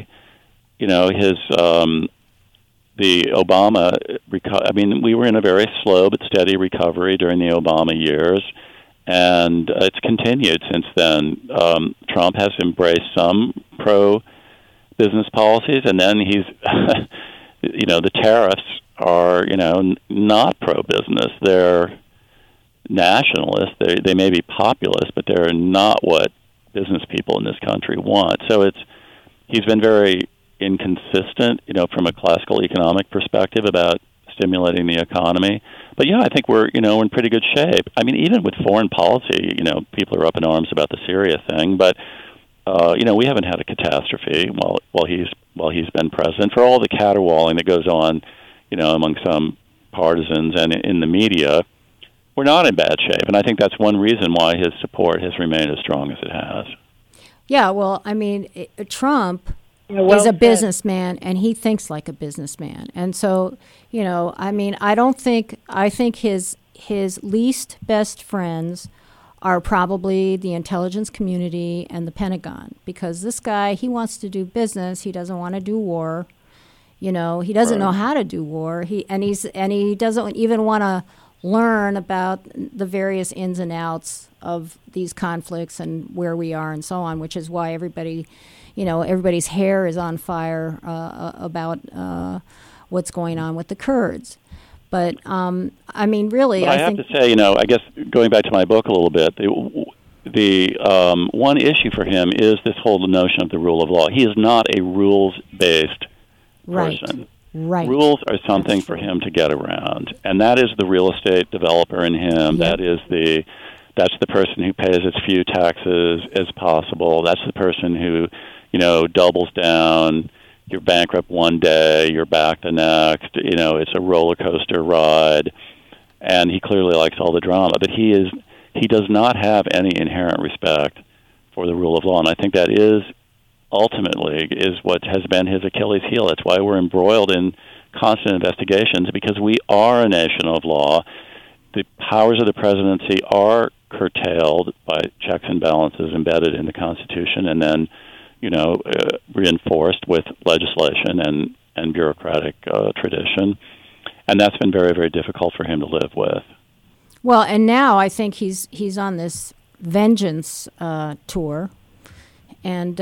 [SPEAKER 2] The Obama. I mean, we were in a very slow but steady recovery during the Obama years, and it's continued since then. Trump has embraced some pro-business policies, and then he's, the tariffs are, not pro-business. They're nationalist. They may be populist, but they're not what business people in this country want. So he's been very inconsistent, from a classical economic perspective about stimulating the economy. But yeah, I think we're, in pretty good shape. I mean, even with foreign policy, people are up in arms about the Syria thing, but we haven't had a catastrophe while he's been president. For all the caterwauling that goes on, among some partisans and in the media, we're not in bad shape. And I think that's one reason why his support has remained as strong as it has.
[SPEAKER 1] Yeah, well, I mean, Trump is a businessman, and he thinks like a businessman. And so, I mean, I think his least best friends are probably the intelligence community and the Pentagon, because this guy, he wants to do business. He doesn't want to do war. He doesn't know how to do war. He doesn't even want to learn about the various ins and outs of these conflicts and where we are and so on, which is why everybody's hair is on fire about what's going on with the Kurds. But I mean, really,
[SPEAKER 2] I have to say, I guess going back to my book a little bit, the one issue for him is this whole notion of the rule of law. He is not a rules-based person.
[SPEAKER 1] Right.
[SPEAKER 2] Rules are something for him to get around, and that is the real estate developer in him.
[SPEAKER 1] Yep.
[SPEAKER 2] That's the person who pays as few taxes as possible. That's the person who, doubles down. You're bankrupt one day, you're back the next. It's a roller coaster ride, and he clearly likes all the drama. But he does not have any inherent respect for the rule of law, and I think that is ultimately what has been his Achilles heel. That's why we're embroiled in constant investigations, because we are a nation of law. The powers of the presidency are curtailed by checks and balances embedded in the Constitution, and then reinforced with legislation and bureaucratic tradition. And that's been very, very difficult for him to live with.
[SPEAKER 1] Well, and now I think he's on this vengeance tour. And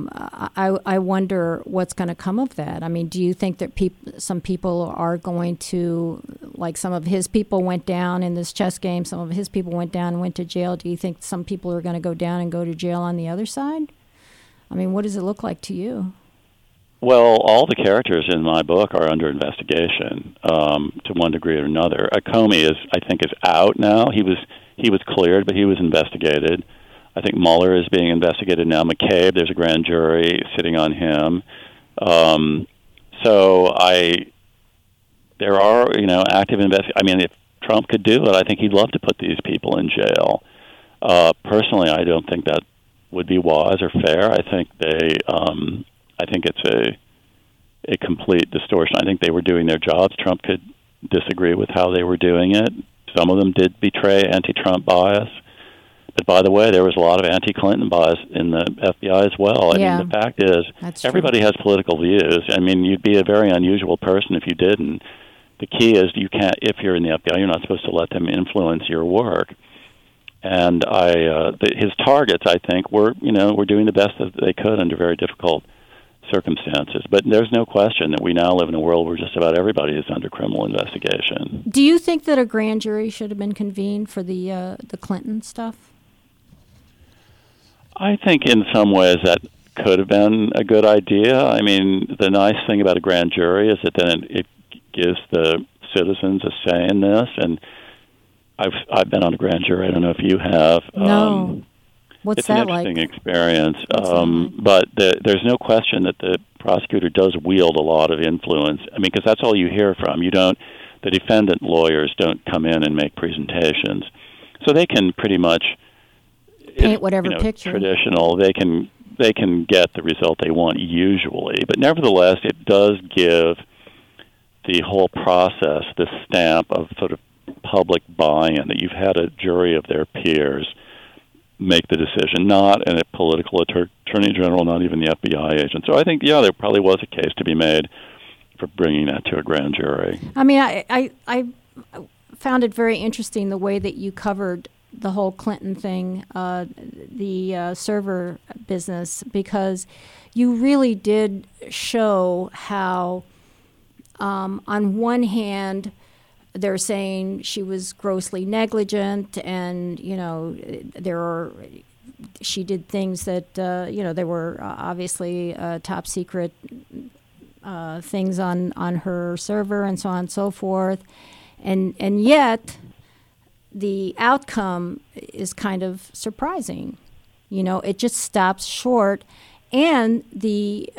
[SPEAKER 1] I wonder what's going to come of that. I mean, do you think that some people are going to, like some of his people went down in this chess game, some of his people went down and went to jail. Do you think some people are going to go down and go to jail on the other side? I mean, what does it look like to you?
[SPEAKER 2] Well, all the characters in my book are under investigation to one degree or another. Comey is out now. He was cleared, but he was investigated. I think Mueller is being investigated now. McCabe, there's a grand jury sitting on him. There are active investigations. I mean, if Trump could do it, I think he'd love to put these people in jail. Personally, I don't think that would be wise or fair. I think it's a complete distortion. I think they were doing their jobs. Trump could disagree with how they were doing it. Some of them did betray anti-Trump bias. But by the way, there was a lot of anti-Clinton bias in the FBI as well. I mean, the fact is, everybody has political views. I mean, you'd be a very unusual person if you didn't. The key is if you're in the FBI, you're not supposed to let them influence your work. And his targets, I think, were doing the best that they could under very difficult circumstances. But there's no question that we now live in a world where just about everybody is under criminal investigation.
[SPEAKER 1] Do you think that a grand jury should have been convened for the Clinton stuff?
[SPEAKER 2] I think in some ways that could have been a good idea. I mean, the nice thing about a grand jury is that then it gives the citizens a say in this. And I've been on a grand jury. I don't know if you have.
[SPEAKER 1] No. What's that like?
[SPEAKER 2] It's an interesting experience. But there's no question that the prosecutor does wield a lot of influence. I mean, because that's all you hear from. The defendant lawyers don't come in and make presentations. So they can pretty much
[SPEAKER 1] paint whatever picture.
[SPEAKER 2] Traditional, they can get the result they want usually. But nevertheless, it does give the whole process this stamp of sort of public buy-in, that you've had a jury of their peers make the decision, not a political attorney general, not even the FBI agent. So I think, there probably was a case to be made for bringing that to a grand jury.
[SPEAKER 1] I mean, I found it very interesting the way that you covered the whole Clinton thing, the server business, because you really did show how, on one hand, they're saying she was grossly negligent, and she did things that there were obviously top secret things on her server and so on and so forth, and yet the outcome is kind of surprising. It just stops short, and the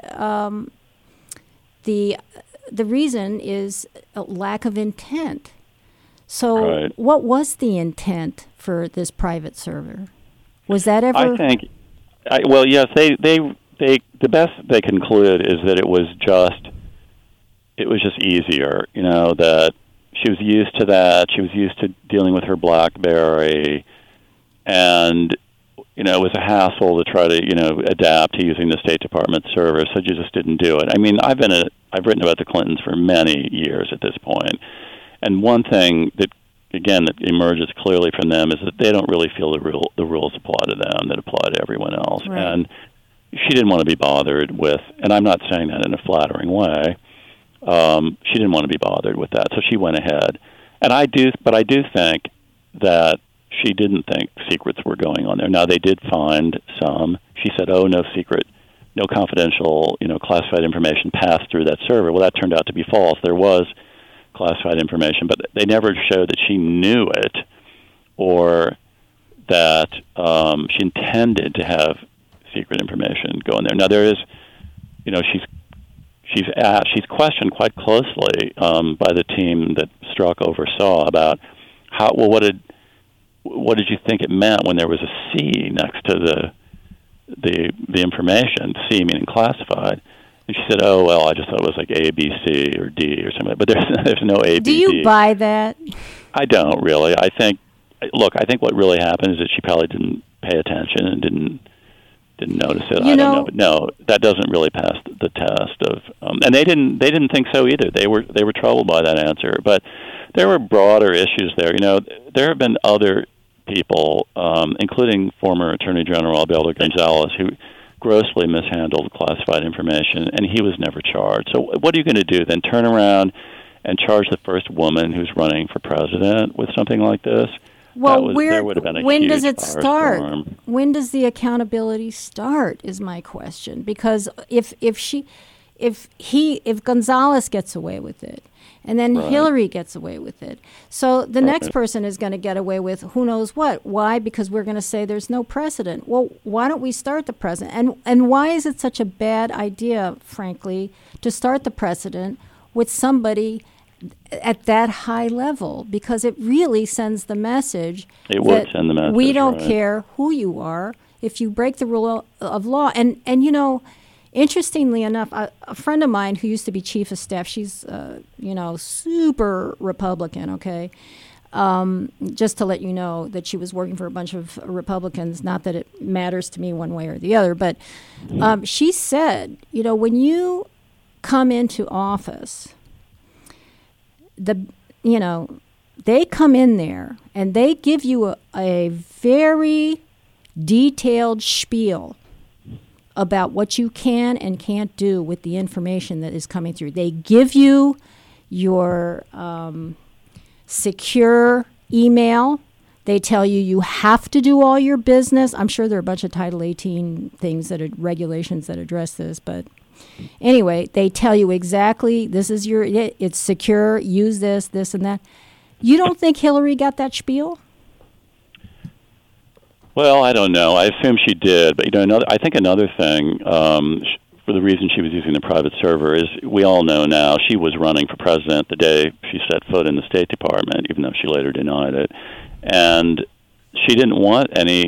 [SPEAKER 1] reason is a lack of intent. So What was the intent for this private server? Was that ever...
[SPEAKER 2] I think, yes, they the best they conclude is that it was just easier, that she was used to that. She was used to dealing with her BlackBerry, and it was a hassle to try to adapt to using the State Department server, so you just didn't do it. I mean, I've written about the Clintons for many years at this point, and one thing that emerges clearly from them is that they don't really feel the rules apply to them that apply to everyone else,
[SPEAKER 1] right.
[SPEAKER 2] And she didn't want to be bothered with, and I'm not saying that in a flattering way. She didn't want to be bothered with that, so she went ahead. And I do think that she didn't think secrets were going on there. Now, they did find some. She said, no secret, no confidential, classified information passed through that server. Well, that turned out to be false. There was classified information, but they never showed that she knew it or that she intended to have secret information go in there. Now, there is, she's questioned quite closely by the team that Strzok oversaw about what did you think it meant when there was a C next to the information, C meaning classified? And she said, I just thought it was like A, B, C, or D or something. But there's no A, B, D.
[SPEAKER 1] Do you buy that?
[SPEAKER 2] I don't really. I think what really happened is that she probably didn't pay attention and didn't notice it. I don't know. But no, that doesn't really pass the test of. And they didn't think so either. They were troubled by that answer. But there were broader issues there. There have been other people, including former Attorney General Alberto Gonzales, who grossly mishandled classified information, and he was never charged. So what are you going to do then? Turn around and charge the first woman who's running for president with something like this?
[SPEAKER 1] Well,
[SPEAKER 2] there would have been a
[SPEAKER 1] when
[SPEAKER 2] huge
[SPEAKER 1] does it start?
[SPEAKER 2] firestorm.
[SPEAKER 1] When does the accountability start? Is my question. Because if Gonzales gets away with it, and then
[SPEAKER 2] right.
[SPEAKER 1] Hillary gets away with it, so the next person is going to get away with who knows what. Why? Because we're going to say there's no precedent. Well, why don't we start the precedent? And why is it such a bad idea, frankly, to start the precedent with somebody at that high level? Because it really sends the message
[SPEAKER 2] would send the message,
[SPEAKER 1] we don't
[SPEAKER 2] right.
[SPEAKER 1] care who you are if you break the rule of law. And interestingly enough, a friend of mine who used to be chief of staff, she's super Republican, okay? Just to let you know that she was working for a bunch of Republicans, not that it matters to me one way or the other, but she said, when you come into office, they come in there and they give you a very detailed spiel about what you can and can't do with the information that is coming through. They give you your secure email. They tell you have to do all your business. I'm sure there are a bunch of Title 18 things regulations that address this, but anyway, they tell you exactly this is it's secure, use this, and that. You don't think Hillary got that spiel?
[SPEAKER 2] Well, I don't know. I assume she did, but I think another thing for the reason she was using the private server is we all know now she was running for president the day she set foot in the State Department, even though she later denied it, and she didn't want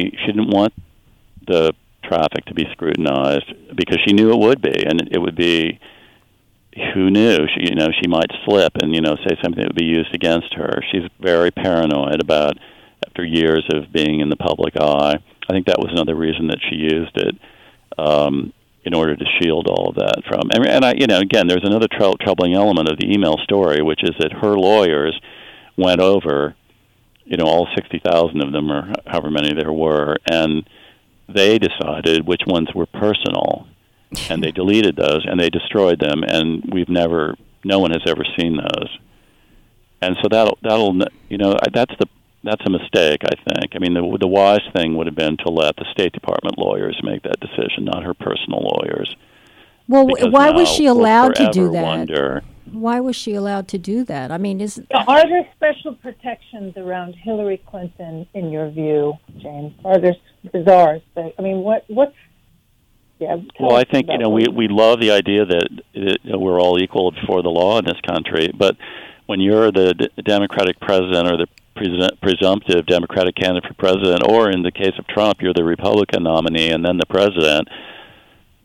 [SPEAKER 2] the traffic to be scrutinized because she knew it would be, and it would be. Who knew? She might slip and say something that would be used against her. She's very paranoid about. After years of being in the public eye, I think that was another reason that she used it in order to shield all of that from. And again, there's another troubling element of the email story, which is that her lawyers went over, all 60,000 of them, or however many there were, and they decided which ones were personal, and they deleted those and they destroyed them, and no one has ever seen those. And so that's a mistake, I think. I mean, the wise thing would have been to let the State Department lawyers make that decision, not her personal lawyers.
[SPEAKER 1] Well, why was she allowed to do that?
[SPEAKER 2] Wonder,
[SPEAKER 1] why was she allowed to do that? I mean,
[SPEAKER 3] are there special protections around Hillary Clinton, in your view, James? Are there bizarre? I mean, what's... Yeah,
[SPEAKER 2] well, I think, we love the idea that we're all equal before the law in this country, but when you're the Democratic president or the presumptive Democratic candidate for president, or in the case of Trump, you're the Republican nominee and then the president,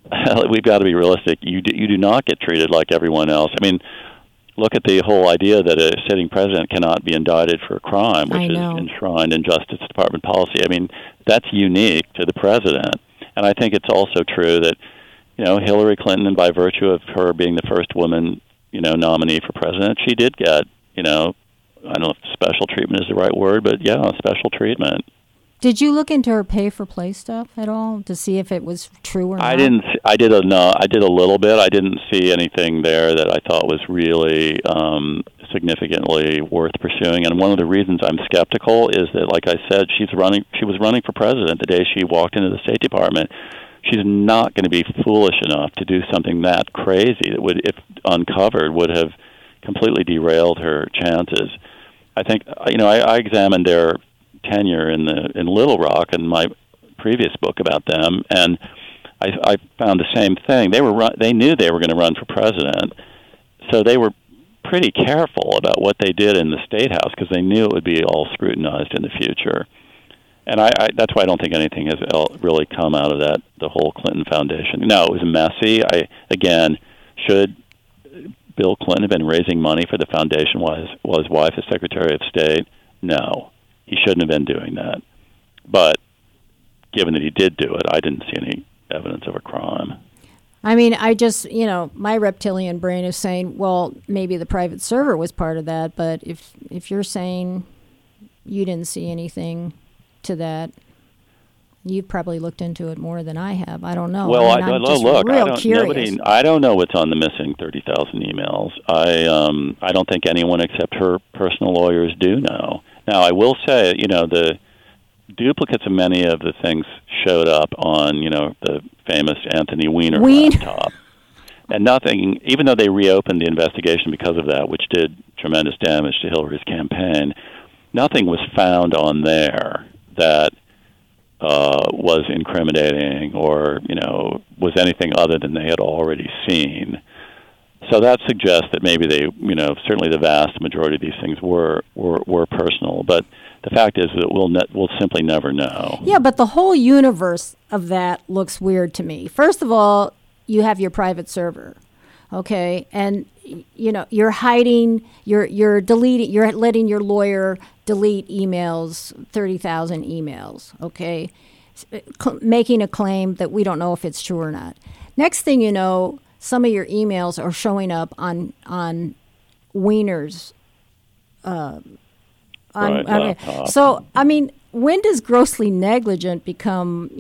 [SPEAKER 2] we've got to be realistic. You do not get treated like everyone else. I mean, look at the whole idea that a sitting president cannot be indicted for a crime, which is enshrined in Justice Department policy. I mean, that's unique to the president. And I think it's also true that, Hillary Clinton, by virtue of her being the first woman, nominee for president, she did get, I don't know if special treatment is the right word, but yeah, special treatment.
[SPEAKER 1] Did you look into her pay-for-play stuff at all to see if it was true or not?
[SPEAKER 2] I didn't. I did a little bit. I didn't see anything there that I thought was really significantly worth pursuing. And one of the reasons I'm skeptical is that, like I said, she was running for president the day she walked into the State Department. She's not going to be foolish enough to do something that crazy that would, if uncovered, would have completely derailed her chances. I think I examined their tenure in Little Rock in my previous book about them, and I found the same thing. They knew they were going to run for president, so they were pretty careful about what they did in the State House because they knew it would be all scrutinized in the future. And that's why I don't think anything has really come out of that, the whole Clinton Foundation. No, it was messy. Should Bill Clinton have been raising money for the foundation while his wife is Secretary of State? No. He shouldn't have been doing that. But given that he did do it, I didn't see any evidence of a crime.
[SPEAKER 1] I mean, I just, my reptilian brain is saying, well, maybe the private server was part of that, but if you're saying you didn't see anything to that, you've probably looked into it more than I have. I don't know.
[SPEAKER 2] Well,
[SPEAKER 1] I'm just real curious.
[SPEAKER 2] I don't know what's on the missing 30,000 emails. I don't think anyone except her personal lawyers do know. Now, I will say, the duplicates of many of the things showed up on, the famous Anthony Weiner laptop. And nothing, even though they reopened the investigation because of that, which did tremendous damage to Hillary's campaign, nothing was found on there that was incriminating or, was anything other than they had already seen. So that suggests that maybe they, certainly the vast majority of these things were personal. But the fact is that we'll simply never know.
[SPEAKER 1] Yeah, but the whole universe of that looks weird to me. First of all, you have your private server, okay, and you're hiding, you're deleting, you're letting your lawyer delete emails, 30,000 emails, okay, making a claim that we don't know if it's true or not. Next thing you know, some of your emails are showing up on Weiner's. So, I mean, when does grossly negligent become,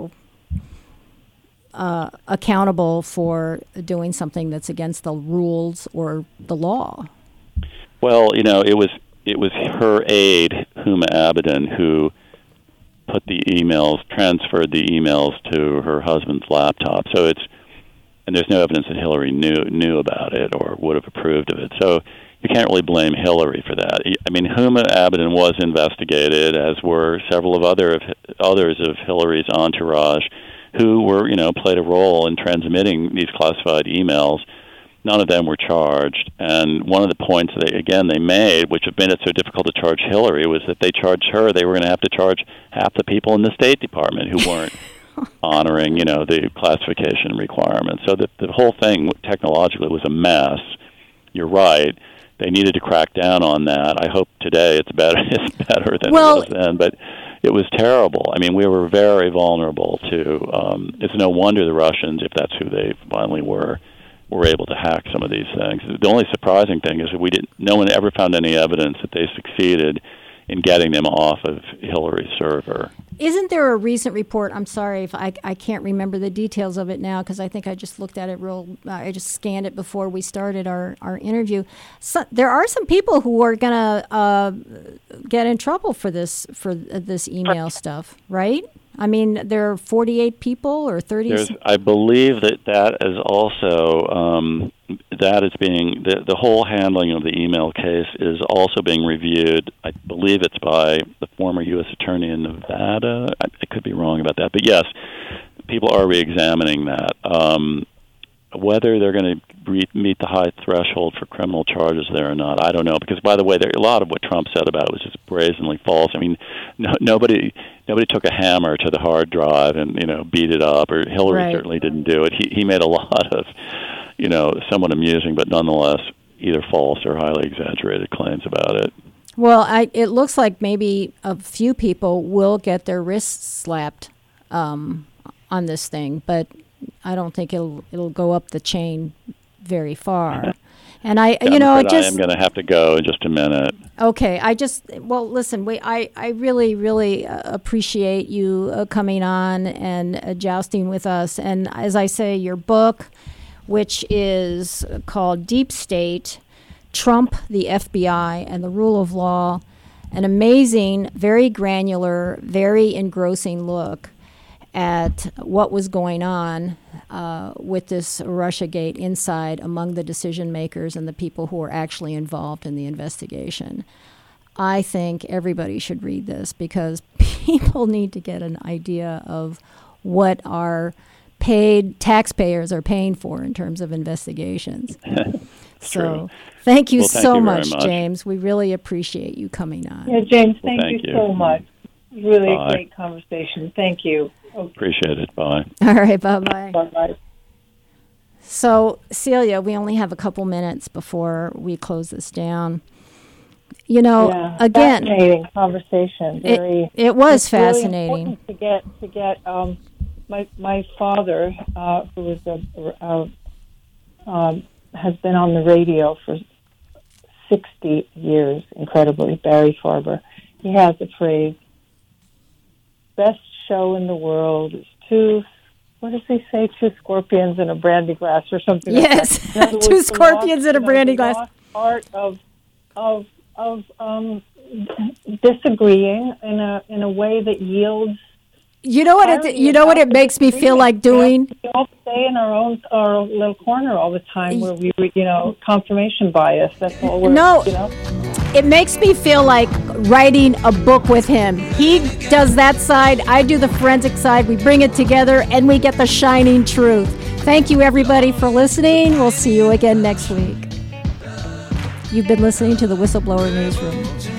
[SPEAKER 1] accountable for doing something that's against the rules or the law?
[SPEAKER 2] Well, it was her aide, Huma Abedin, who put the emails, transferred the emails to her husband's laptop. So and there's no evidence that Hillary knew about it or would have approved of it. So you can't really blame Hillary for that. I mean, Huma Abedin was investigated, as were several of others of Hillary's entourage, who were, played a role in transmitting these classified emails. None of them were charged. And one of the points they made, which have made it so difficult to charge Hillary, was that they charged her. They were going to have to charge half the people in the State Department who weren't honoring, the classification requirements. So the whole thing technologically was a mess. You're right. They needed to crack down on that. I hope today it's better than it was then. But it was terrible. I mean, we were very vulnerable to. It's no wonder the Russians, if that's who they finally were able to hack some of these things. The only surprising thing is that no one ever found any evidence that they succeeded in getting them off of Hillary's server.
[SPEAKER 1] Isn't there a recent report? I'm sorry if I can't remember the details of it now because I think I just looked at it I just scanned it before we started our interview. So there are some people who are going to get in trouble for this email stuff, right? I mean, there are 48 people or 30.
[SPEAKER 2] I believe that is also that is being the whole handling of the email case is also being reviewed. I believe it's by the former U.S. Attorney in Nevada. I could be wrong about that, but yes, people are re-examining that. Whether they're going to meet the high threshold for criminal charges there or not, I don't know. Because, by the way, a lot of what Trump said about it was just brazenly false. I mean, nobody nobody took a hammer to the hard drive and beat it up. Or Hillary certainly didn't do it. He made a lot of somewhat amusing, but nonetheless either false or highly exaggerated claims about it.
[SPEAKER 1] Well, it looks like maybe a few people will get their wrists slapped on this thing, but I don't think it'll go up the chain very far. And I am going
[SPEAKER 2] to have to go in just a minute.
[SPEAKER 1] Okay, listen, I really, really appreciate you coming on and jousting with us. And as I say, your book, which is called Deep State, Trump, the FBI, and the Rule of Law, an amazing, very granular, very engrossing look at what was going on with this Russiagate inside among the decision makers and the people who were actually involved in the investigation. I think everybody should read this because people need to get an idea of what our paid taxpayers are paying for in terms of investigations. So thank you so much, James. We really appreciate you coming on.
[SPEAKER 3] Yeah, James, thank you so much. Really a great conversation. Thank you.
[SPEAKER 2] Appreciate it. Bye.
[SPEAKER 1] All right. Bye-bye.
[SPEAKER 3] Bye-bye.
[SPEAKER 1] So, Celia, we only have a couple minutes before we close this down. Again,
[SPEAKER 3] fascinating conversation.
[SPEAKER 1] It was fascinating.
[SPEAKER 3] Really to get my father, who was has been on the radio for 60 years, incredibly, Barry Farber. He has a phrase, best show in the world is two scorpions in a brandy glass or something like that.
[SPEAKER 1] Yes, two scorpions in a brandy glass.
[SPEAKER 3] Part of disagreeing in a way that yields.
[SPEAKER 1] You know what it makes me feel like doing?
[SPEAKER 3] We all stay in our little corner all the time where we confirmation bias. That's all we're
[SPEAKER 1] It makes me feel like writing a book with him. He does that side, I do the forensic side. We bring it together and we get the shining truth. Thank you everybody for listening. We'll see you again next week. You've been listening to the Whistleblower Newsroom.